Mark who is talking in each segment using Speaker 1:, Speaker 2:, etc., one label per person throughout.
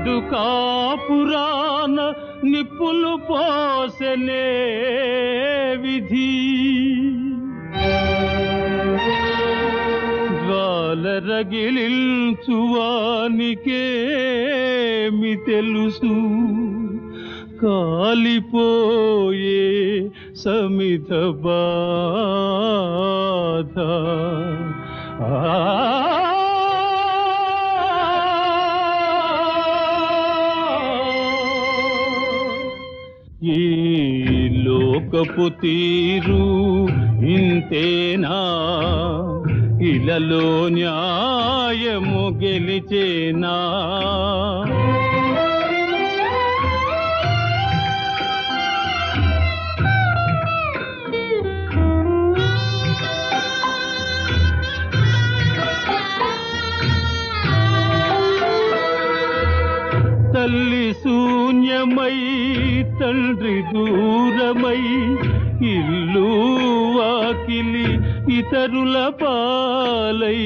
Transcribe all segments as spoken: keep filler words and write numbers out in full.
Speaker 1: నిండు కాపురాన నిప్పులు పోసెనే విధి జ్వాల రగిలించువానికేమి తెలుసు కాలిపోయే సమిధ బాధ ఈ లోకపు తీరు ఇంతేనా ఇలలో న్యాయము గెలిచేనా తల్లి శూన్యమై తండ్రి దూరమై ఇల్లు వాకిలి ఇతరుల పాలై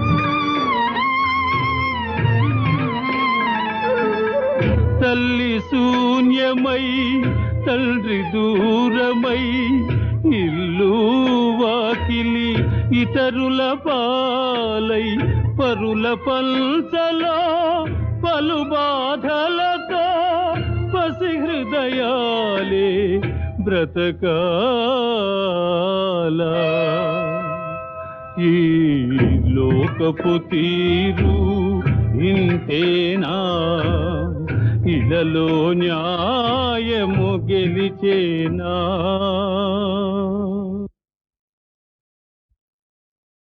Speaker 1: తల్లి శూన్యమై తండ్రి దూరమై ఇల్లు వాకిలి ఇతరుల పాలై పరుల పంచలో పలు బాధలతో పసి హృదయాలే బ్రతకాల ఈ లోకపు తీరు ఇంతేనా ఇలలో న్యాయము గెలిచేనా